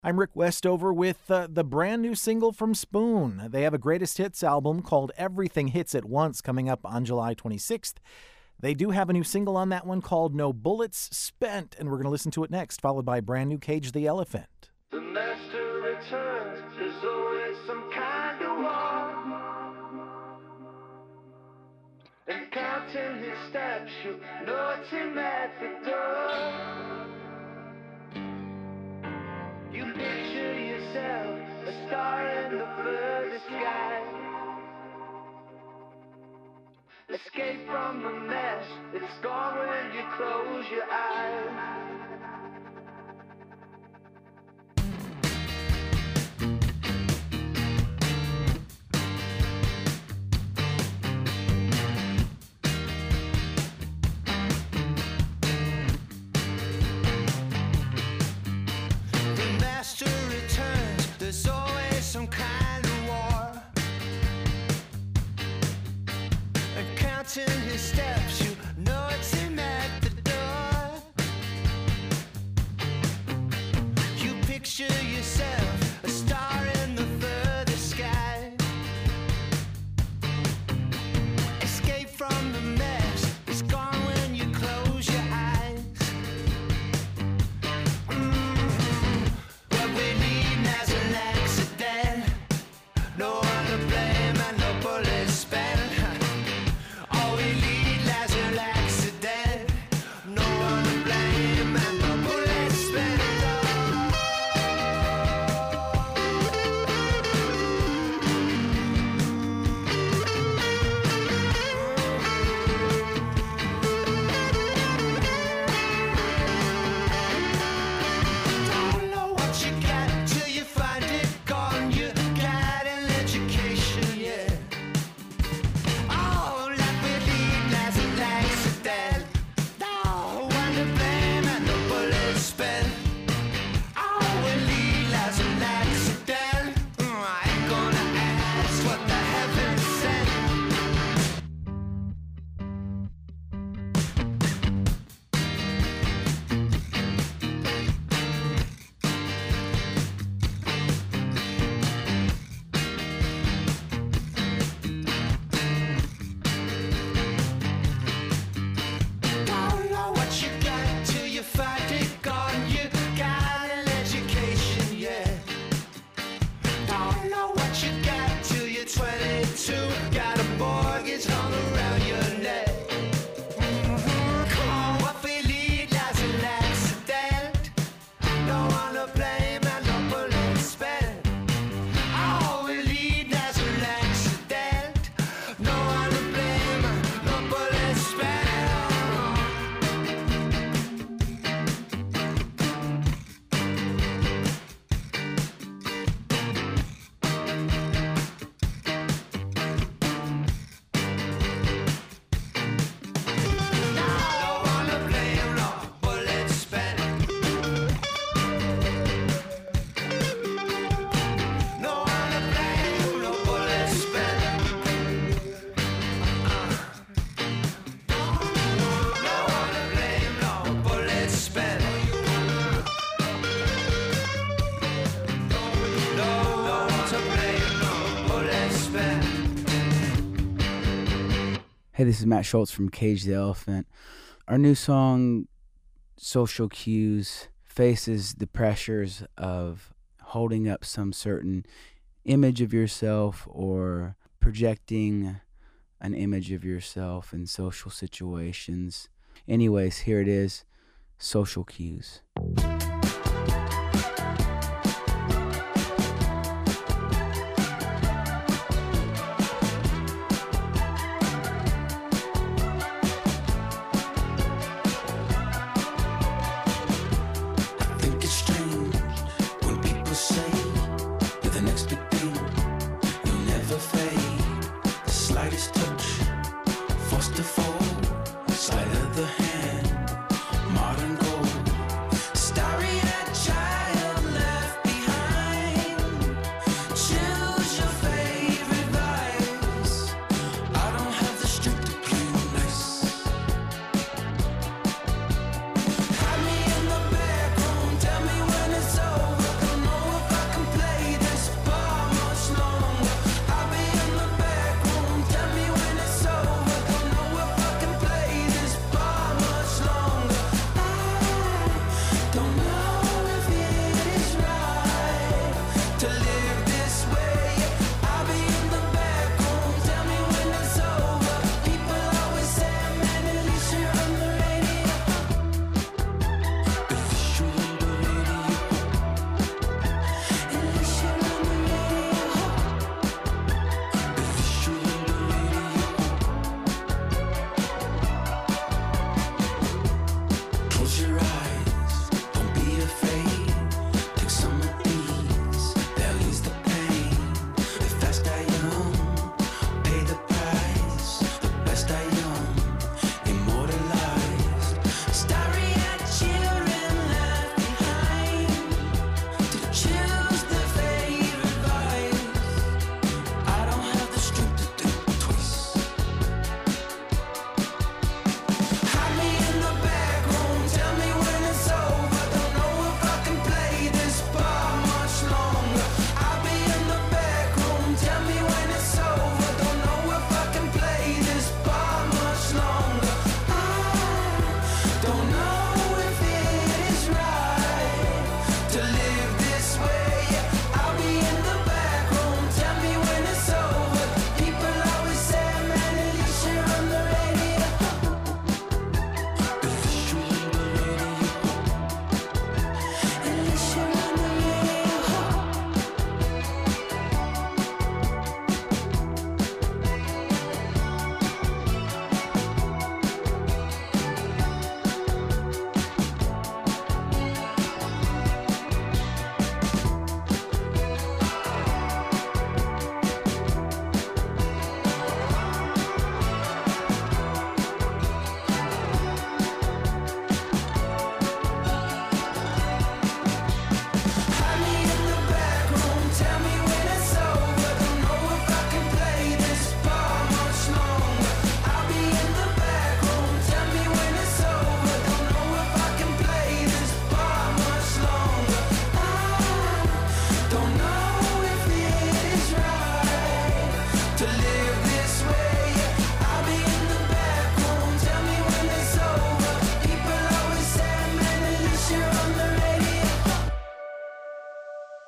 I'm Rick Westover with the brand new single from Spoon. They have a greatest hits album called Everything Hits at Once coming up on July 26th. They do have a new single on that one called No Bullets Spent, and we're going to listen to it next, followed by brand new Cage the Elephant. The master returns, there's always some kind of war. And counting his steps, you know it's him at the door. You picture yourself a star in the furthest sky. Escape from the mess, it's gone when you close your eyes. There's always some kind of war. And counting his steps, you know it's him at the door. You picture yourself a star in the furthest sky. Escape from the mess, it's gone when you close your eyes. What we need now's an accident. No one to blame and no bullets spent. All we need now's an accident. No one to blame and no bullets spent. Don't know what you got till you find it gone. You got an education, yeah. Oh, like we lead as an accident. No one to blame and no bullets spent. Oh, we lead as an accident. I ain't gonna ask what the heavens sent. Don't know what you got till you find it gone. You got an education, yeah. Don't know what you got till you're 22. Got a mortgage hung around your neck. Come on, what we lead as an accident. No one to blame and no bullets spent. All we lead as an accident. No one to blame and no bullets spent. No one to blame, no bullets spent. No one to blame, no bullets spent. No one to blame, no bullets spent. No one to blame, no bullets spent. Hey, this is Matt Schultz from Cage the Elephant. Our new song, Social Cues, faces the pressures of holding up some certain image of yourself or projecting an image of yourself in social situations. Anyways, here it is, Social Cues. I think it's strange when people say you're the next big thing. You'll never fade. The slightest touch, forced to fall. Sleight of the hand, modern gold. Starry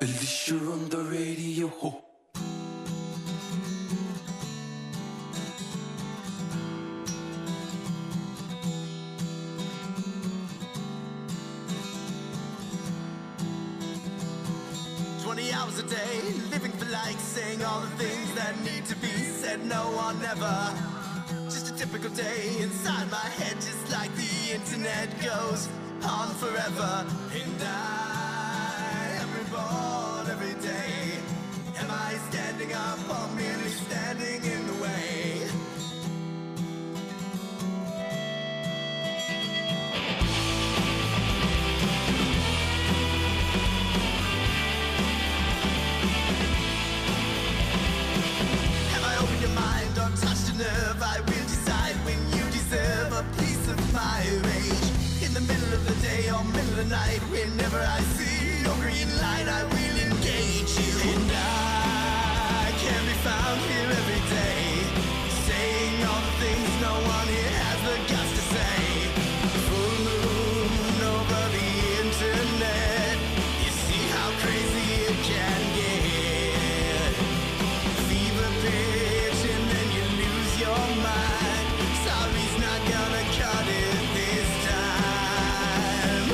Alicia on the radio. 20 hours a day, living for likes, saying all the things that need to be said, no one ever. Just a typical day inside my head, just like the internet goes on forever. And I am reborn every day. Am I standing up or merely standing in the way? Touched a nerve, I will decide when you deserve a piece of my rage. In the middle of the day or middle of the night, whenever I see your green light, I will engage you. And I can be found here every day, saying all the things no one here has the guts to say. Full moon over the internet, you see how crazy it can get. Fever pitch and then you lose your mind. Sorry's not gonna cut it this time.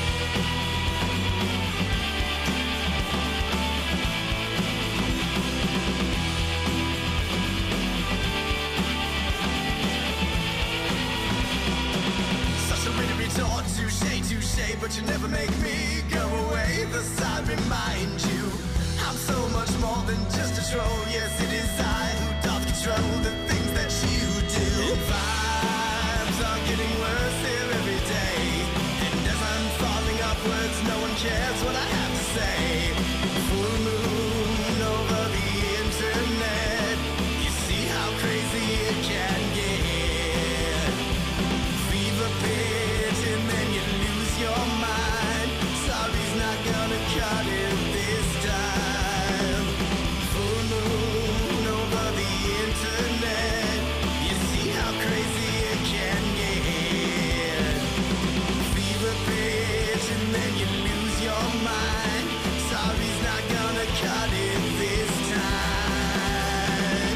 Such a way to retort, touche, but you never make me go away. Thus I remind you, I'm so much more than just a troll. Yes, it is I who doth control the things that you do. And vibes are getting worse here every day, and as I'm falling upwards, no one cares what I have to say. Full moon over the internet, you see how crazy it can get. Fever pitch and then you lose your mind. Sorry's not gonna cut it this time. Full moon over the internet, you see how crazy it can get. Fever pitch and then you lose your mind. Sorry's not gonna cut it this time.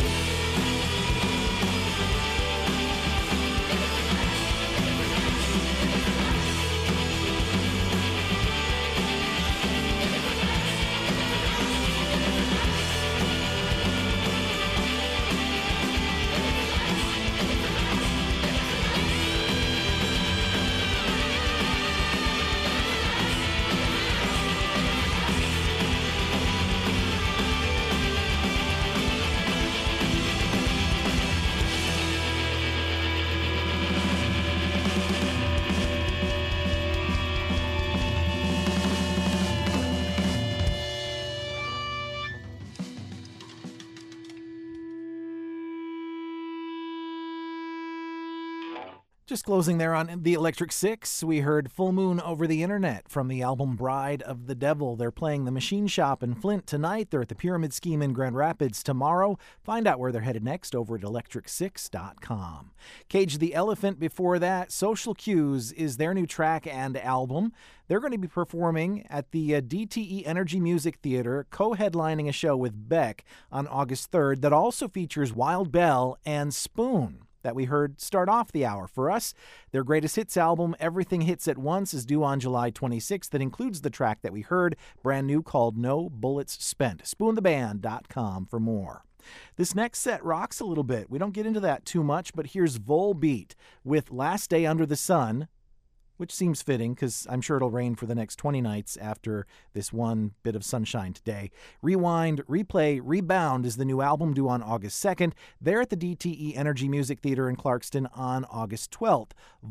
Just closing there on The Electric Six, we heard Full Moon Over the Internet from the album Bride of the Devil. They're playing the Machine Shop in Flint tonight. They're at the Pyramid Scheme in Grand Rapids tomorrow. Find out where they're headed next over at electric6.com. Cage the Elephant before that. Social Cues is their new track and album. They're going to be performing at the DTE Energy Music Theater, co-headlining a show with Beck on August 3rd that also features Wild Bell and Spoon that we heard start off the hour for us. Their greatest hits album, Everything Hits at Once, is due on July 26th. That includes the track that we heard, brand new, called No Bullets Spent. SpoonTheBand.com for more. This next set rocks a little bit. We don't get into that too much, but here's Volbeat with Last Day Under the Sun, which seems fitting because I'm sure it'll rain for the next 20 nights after this one bit of sunshine today. Rewind, Replay, Rebound is the new album due on August 2nd. They're at the DTE Energy Music Theater in Clarkston on August 12th.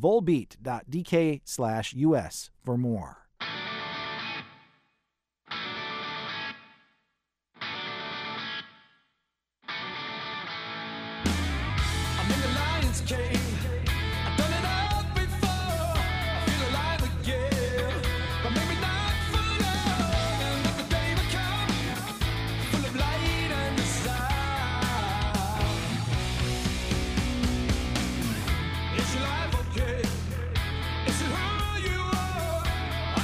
Volbeat.dk/US for more. I'm in the lion's cave. I've done it all before. I feel alive again, but maybe not for long. And let the day will come, full of light and sound. Is your life okay? Is it who you are? Are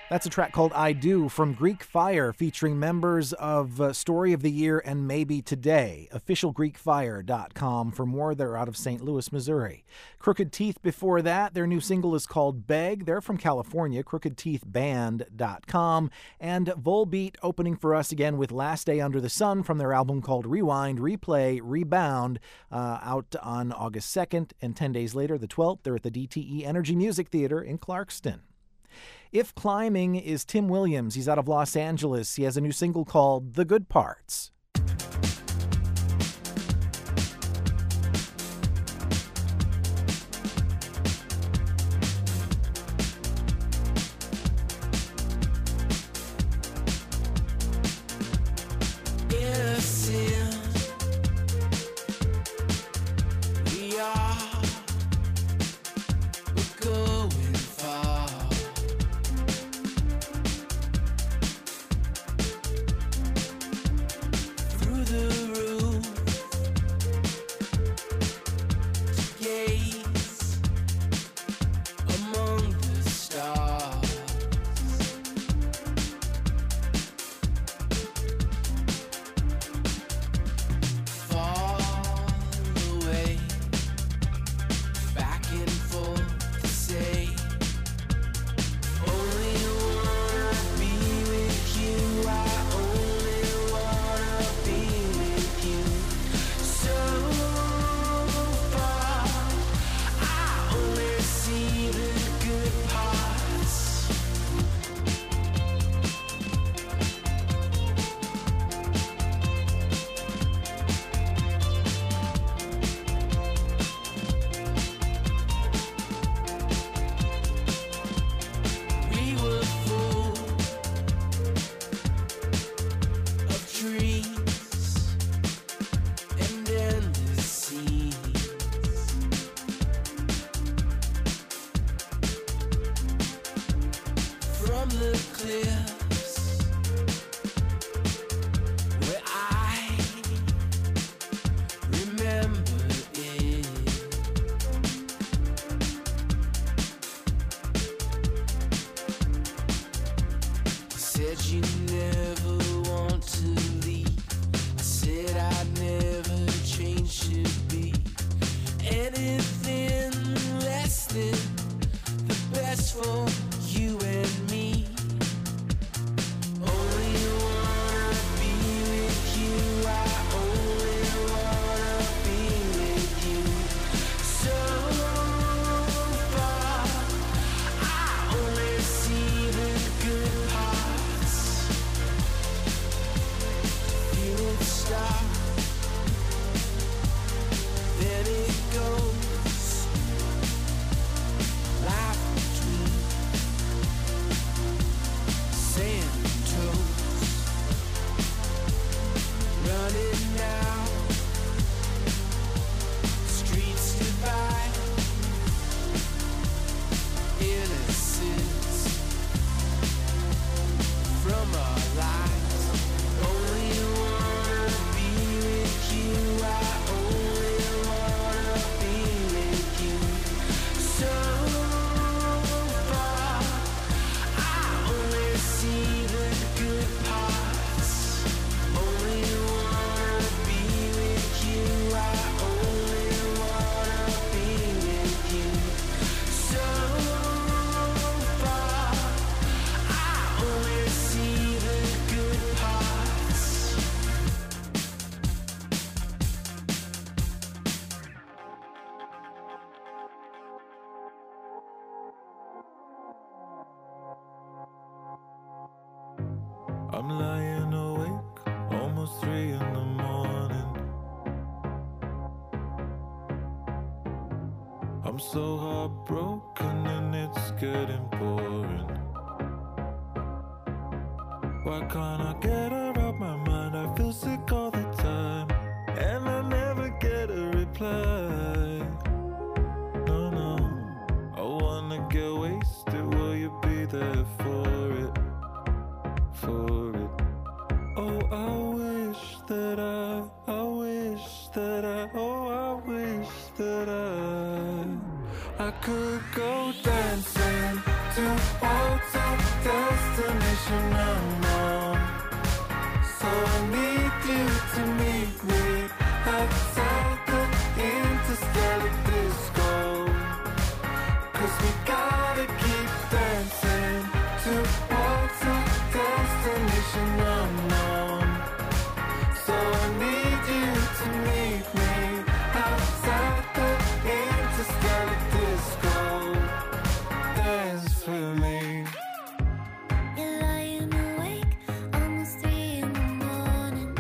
That's a track called I Do from Greek Fire, featuring members of Story of the Year and Maybe Today. OfficialGreekFire.com for more. They're out of St. Louis, Missouri. Crooked Teeth before that. Their new single is called Beg. They're from California. CrookedTeethBand.com. And Volbeat opening for us again with Last Day Under the Sun from their album called Rewind, Replay, Rebound, out on August 2nd. And 10 days later, the 12th, they're at the DTE Energy Music Theater in Clarkston. If Climbing is Tim Williams. He's out of Los Angeles. He has a new single called The Good Parts. I'm lying awake, almost 3 in the morning. I'm so heartbroken and it's getting boring. Why can't I get her out my mind? I feel sick all the time, and I never get a reply. No, no, I wanna get wasted, will you be there for it? For it. Oh, I wish that I wish that I could go dancing to hotel destination unknown. So I need you to meet me outside the interstellar disco. 'Cause we gotta keep dancing towards a destination unknown. So I need you to meet me outside the interstellar disco. Dance with me. You're lying awake, almost 3 in the morning.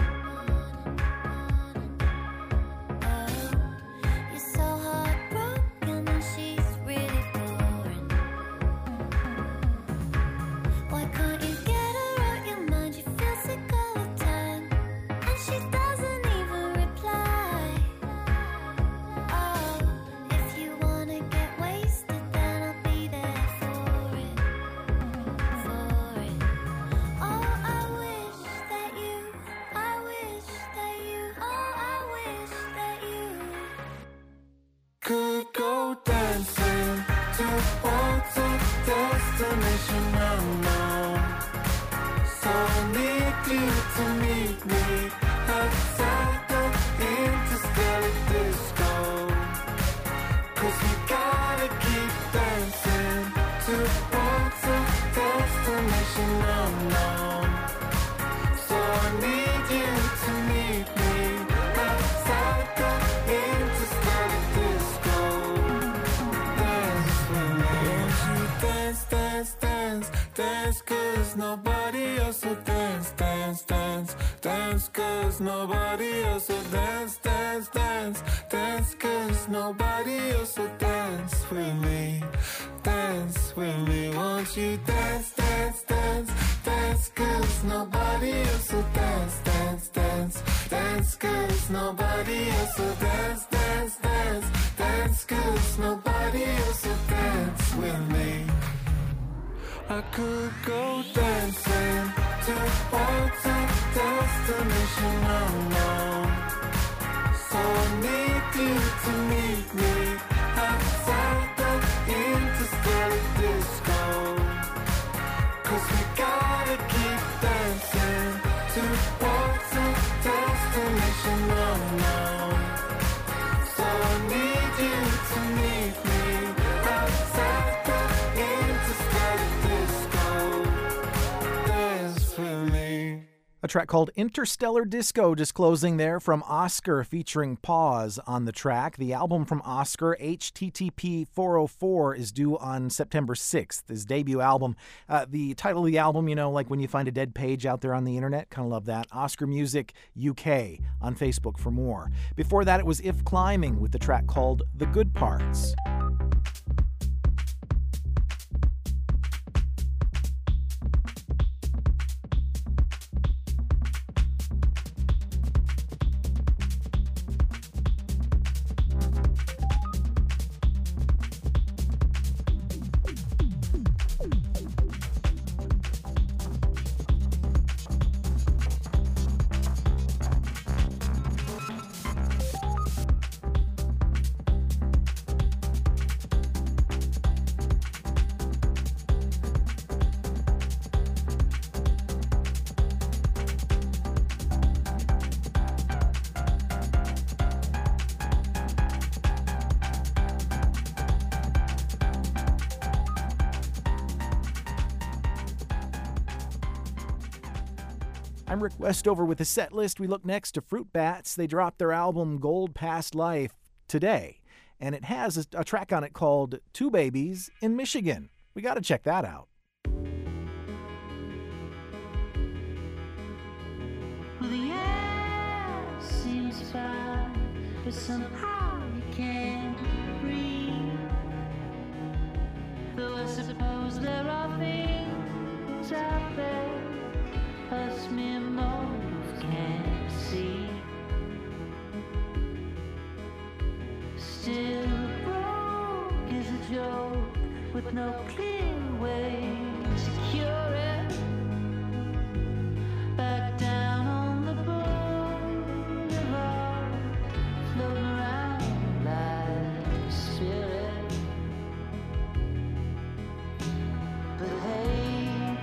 Oh, you're so heartbroken and she's really boring. Why can't you get her out your mind? You feel sick all the time, and she doesn't even reply. Oh, if you wanna get wasted, then I'll be there for it. Oh, I wish that you, Could go dancing towards a destination unknown. So I need you to meet me outside the interstellar disco. 'Cause we gotta keep dancing towards a destination unknown. So I need you to meet me outside the interstellar disco. Dance with me. Won't you dance, dance, dance, dance 'cause nobody else will dance, dance, dance, dance 'cause nobody else will dance, dance, dance, dance 'cause nobody else will dance with me. Dance with me. Won't you dance, dance, dance, dance 'cause nobody else will dance, dance, dance, dance 'cause nobody else will dance, dance, dance, dance 'cause nobody else will dance with me. I could go dancing towards a destination unknown. So I need you to meet me outside the interstellar disco. 'Cause we gotta keep dancing towards a destination unknown. So I need you to meet me outside the interstellar disco. Dance with me. A track called Interstellar Disco disclosing there from Oscar featuring Pause on the track. The album from Oscar, HTTP 404, is due on September 6th, his debut album. The title of the album, you know, like when you find a dead page out there on the internet, kind of love that. Oscar Music UK on Facebook for more. Before that, it was If Climbing with the track called The Good Parts. I'm Rick Westover with the set list. We look next to Fruit Bats. They dropped their album Gold Past Life today, and it has a track on it called Two Babies in Michigan. We got to check that out. Well, the air seems fine, but somehow you can't breathe. Though I suppose there are things out there us mere mortals can't see. Still broke is a joke with no clear way to cure it. Back down on the boulevard, floating around like a spirit. But hey,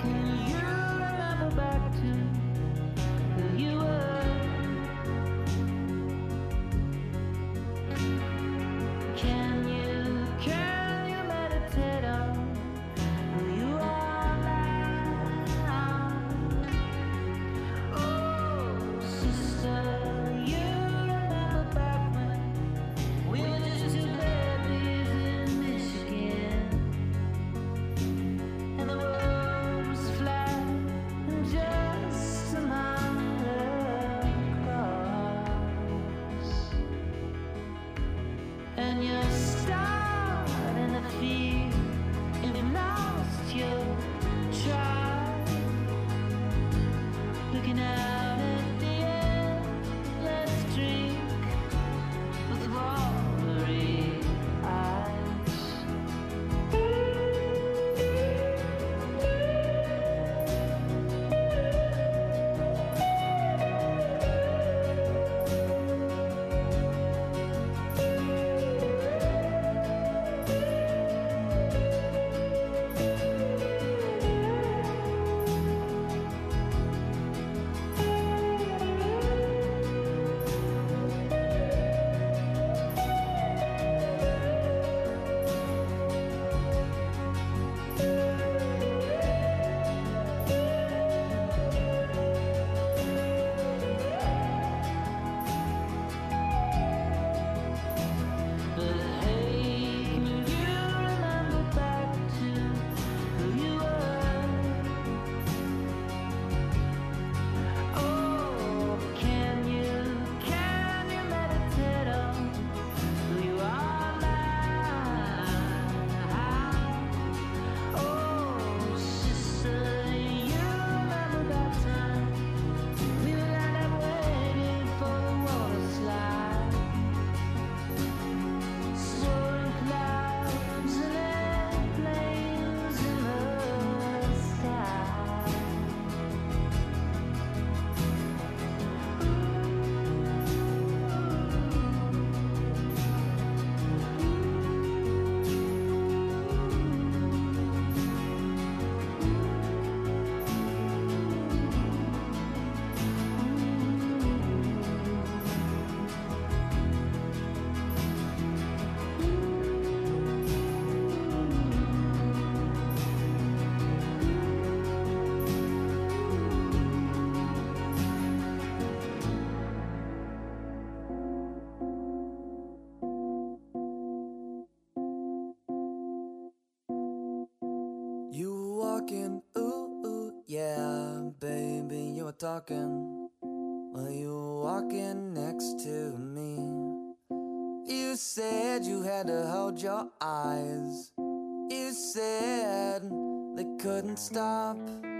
walking, ooh, yeah, baby, you were talking. Well, you were walking next to me. You said you had to hold your eyes. You said they couldn't stop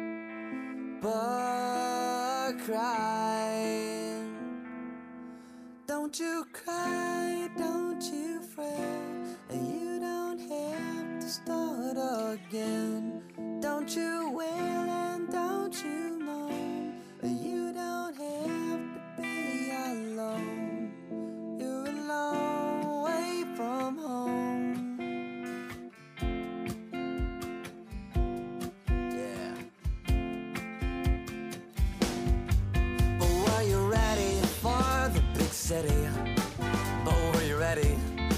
but cry. Don't you cry, don't you fret. You don't have to start again. Don't you wail and don't you moan. You don't have to be alone. You're alone away from home. Yeah. But were you ready for the big city? But were you ready?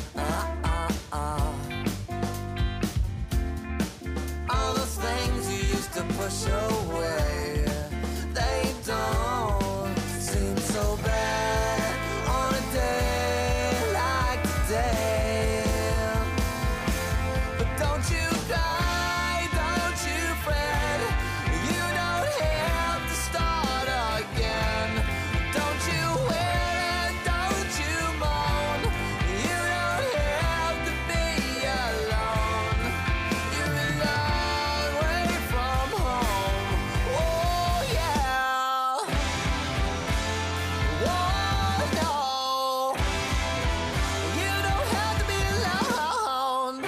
All those things you used to push away, they don't seem so bad on a day like today. But don't you cry, don't you fret. You don't have to start again. Don't you wail and don't you moan. You don't have to be alone. You're a long way from home. Oh yeah. Oh no. You don't have to be alone.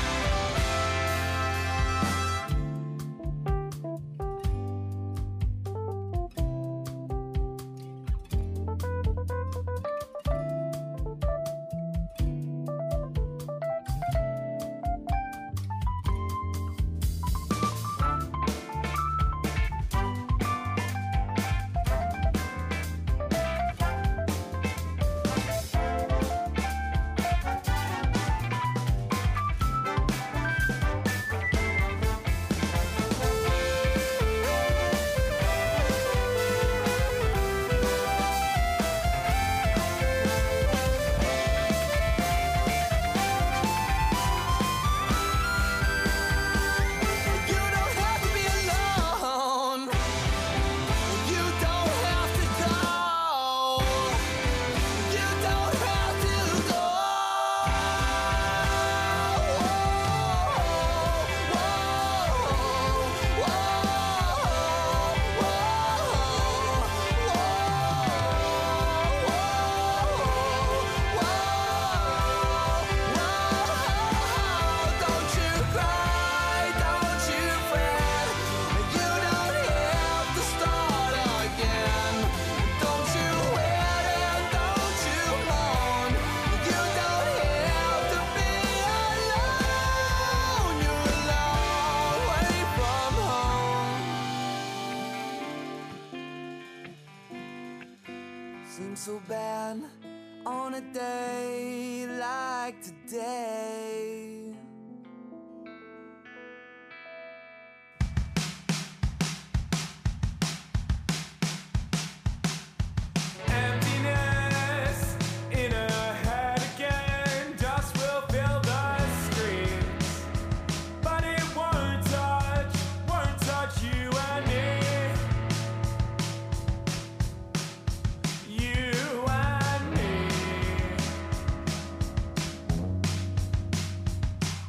You don't have to be alone. You don't have to go. You don't have to go. Don't you cry, don't you fret. You don't have to start again. Don't you wail and don't you moan. You don't have to be alone. You're a long way from home. Seems so bad on a day like today. Emptiness in her head again just will fill the screens. But it won't touch you and me. You and me.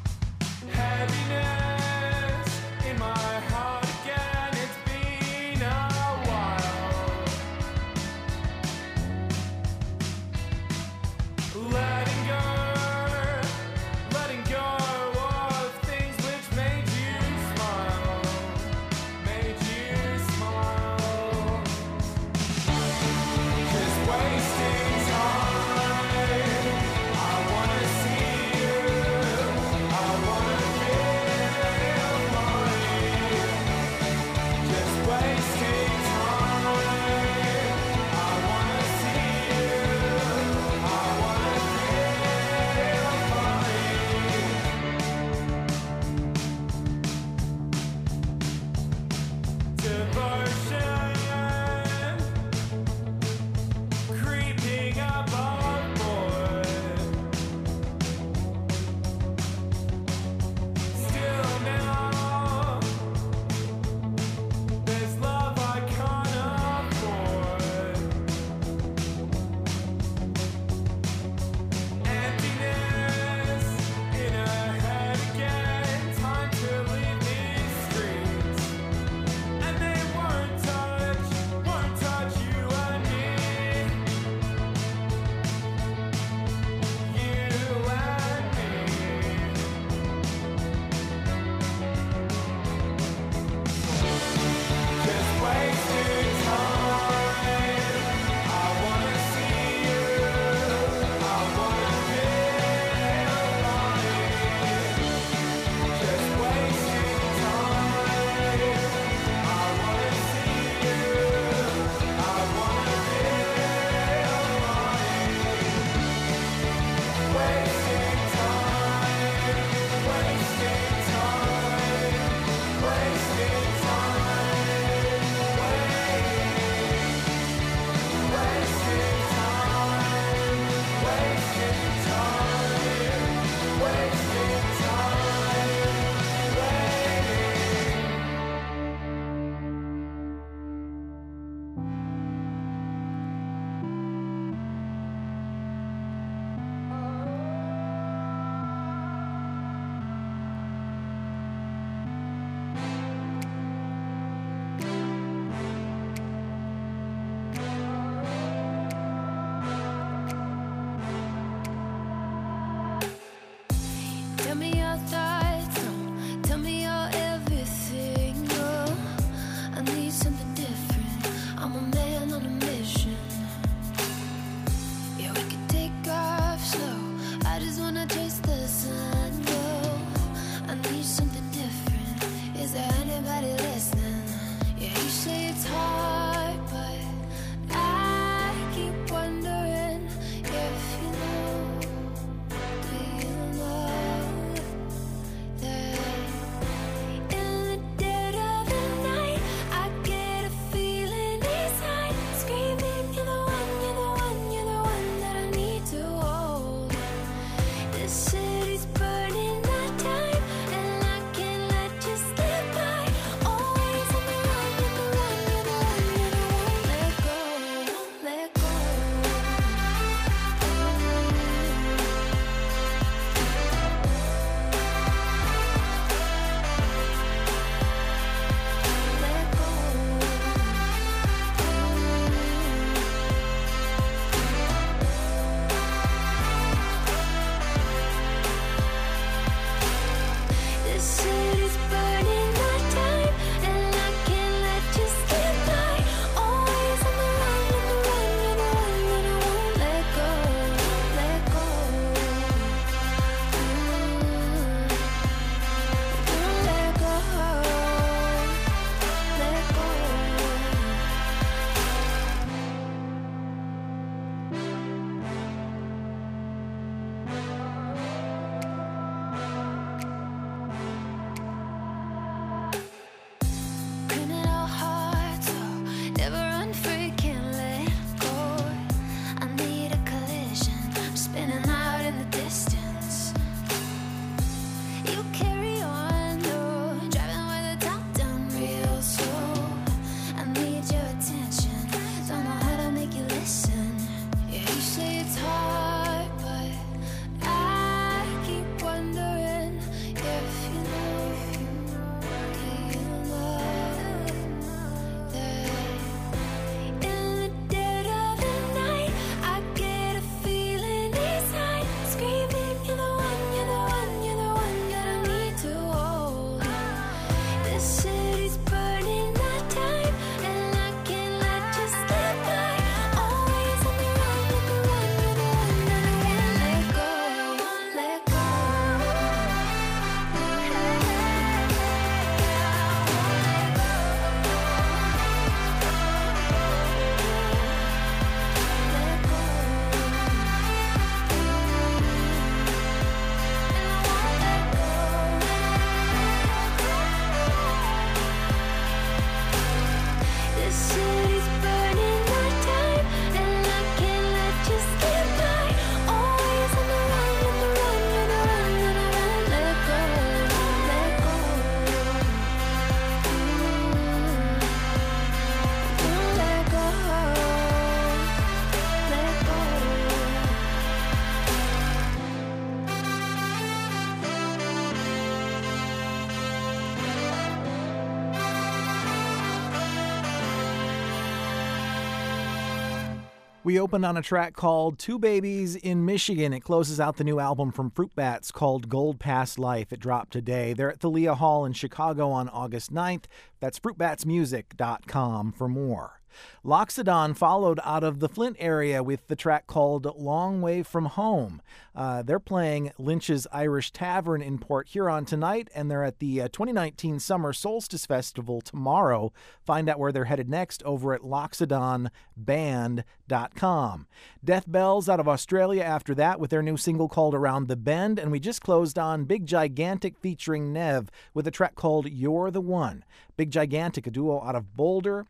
We opened on a track called Two Babies in Michigan. It closes out the new album from Fruit Bats called Gold Past Life. It dropped today. They're at the Leah Hall in Chicago on August 9th. That's fruitbatsmusic.com for more. Loxodon followed out of the Flint area with the track called Long Way From Home. They're playing Lynch's Irish Tavern in Port Huron tonight, and they're at the 2019 Summer Solstice Festival tomorrow. Find out where they're headed next over at loxodonband.com. Death Bells out of Australia after that with their new single called Around the Bend, and we just closed on Big Gigantic featuring Nev with a track called You're the One. Big Gigantic, a duo out of Boulder.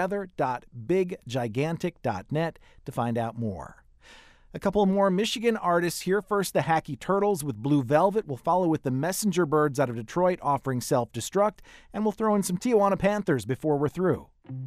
Together.biggigantic.net to find out more. A couple more Michigan artists here. First, the Hacky Turtles with Blue Velvet. We'll follow with the Messenger Birds out of Detroit offering Self-Destruct, and we'll throw in some Tijuana Panthers before we're through.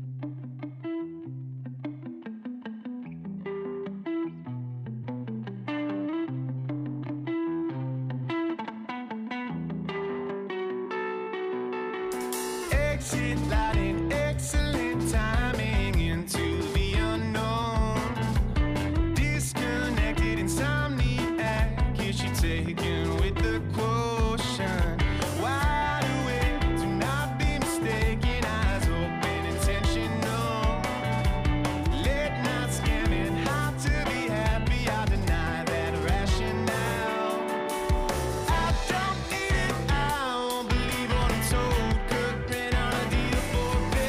Exit lighting, excellent timing into the unknown. Disconnected insomniac, is she taken with the quotient? Wide awake, do not be mistaken, eyes open, intentional. Late night scamming, hard to be happy, I deny that rationale. I don't need it, I won't believe what I'm told. Could print on a deal for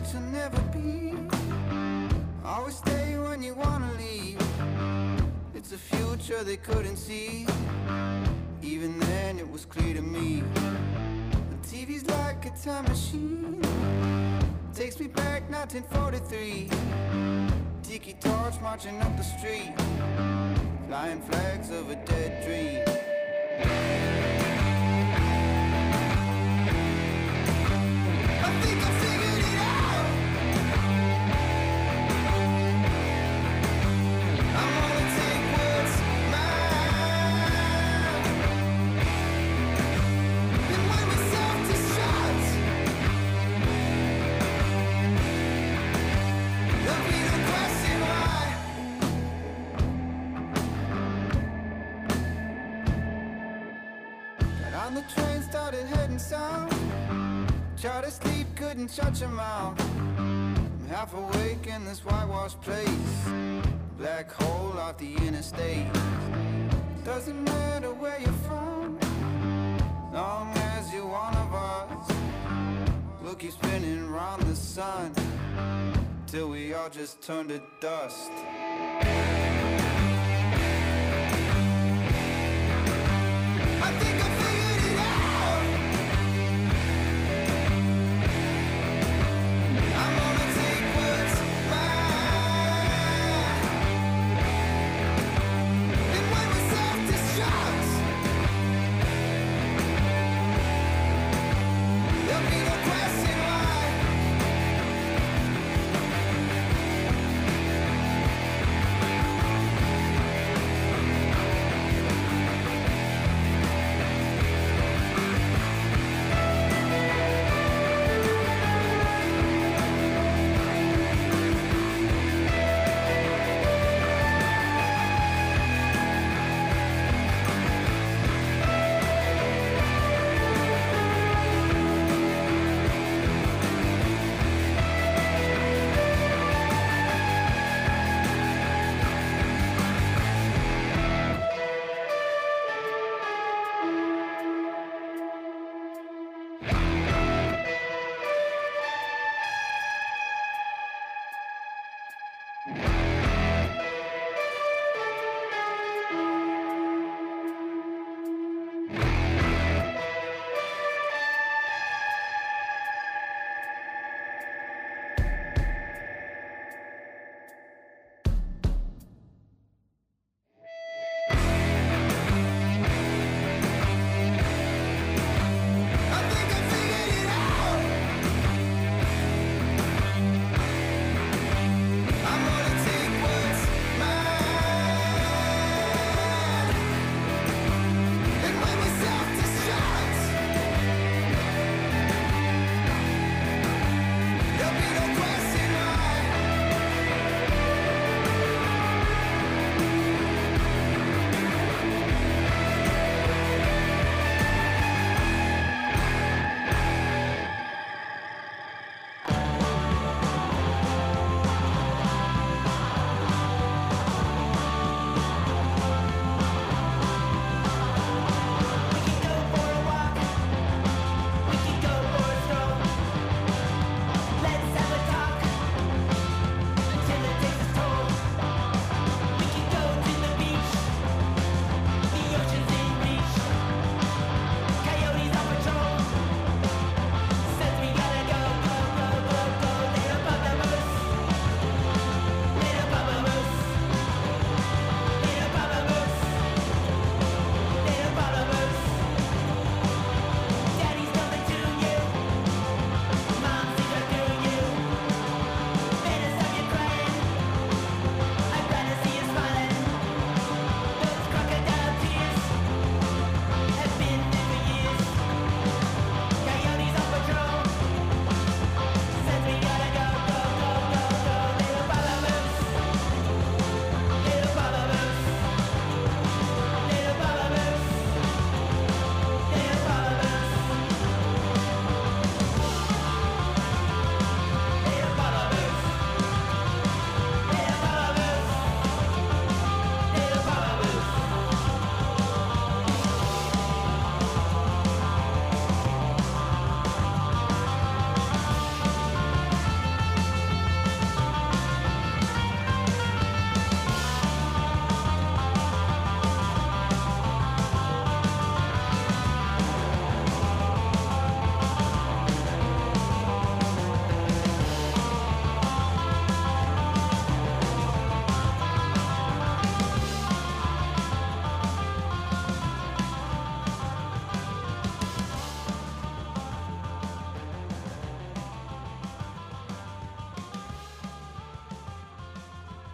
to never be. Always stay when you wanna leave. It's a future they couldn't see. Even then it was clear to me. The TV's like a time machine. Takes me back 1943. Tiki torch marching up the street. Flying flags of a dead dream. I think I figured it out. I'm gonna take what's mine. And when we self-destruct, there'll be no question why. Got on the train, started heading south. Tried to sleep, couldn't shut your mouth. I'm half awake in this whitewashed place. Black hole off the interstate. Doesn't matter where you're from, long as you're one of us. We'll keep spinning around the sun till we all just turn to dust. I think I figured it out. I'm gonna take what's mine. And when we self-destruct, there'll be no question why.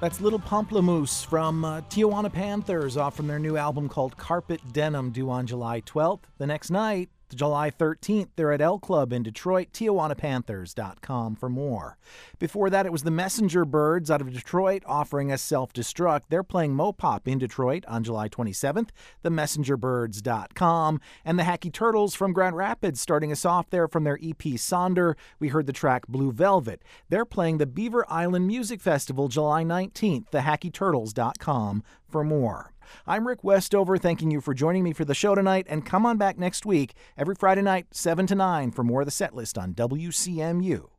That's Little Pomplamoose from Tijuana Panthers off from their new album called Carpet Denim, due on July 12th. The next night, July 13th, they're at L Club in Detroit, TijuanaPanthers.com for more. Before that, it was the Messenger Birds out of Detroit offering us Self-Destruct. They're playing Mopop in Detroit on July 27th, TheMessengerBirds.com. And the Hacky Turtles from Grand Rapids starting us off there from their EP Sonder. We heard the track Blue Velvet. They're playing the Beaver Island Music Festival July 19th, TheHackyTurtles.com for more. I'm Rick Westover, thanking you for joining me for the show tonight, and come on back next week, every Friday night, 7 to 9, for more of the set list on WCMU.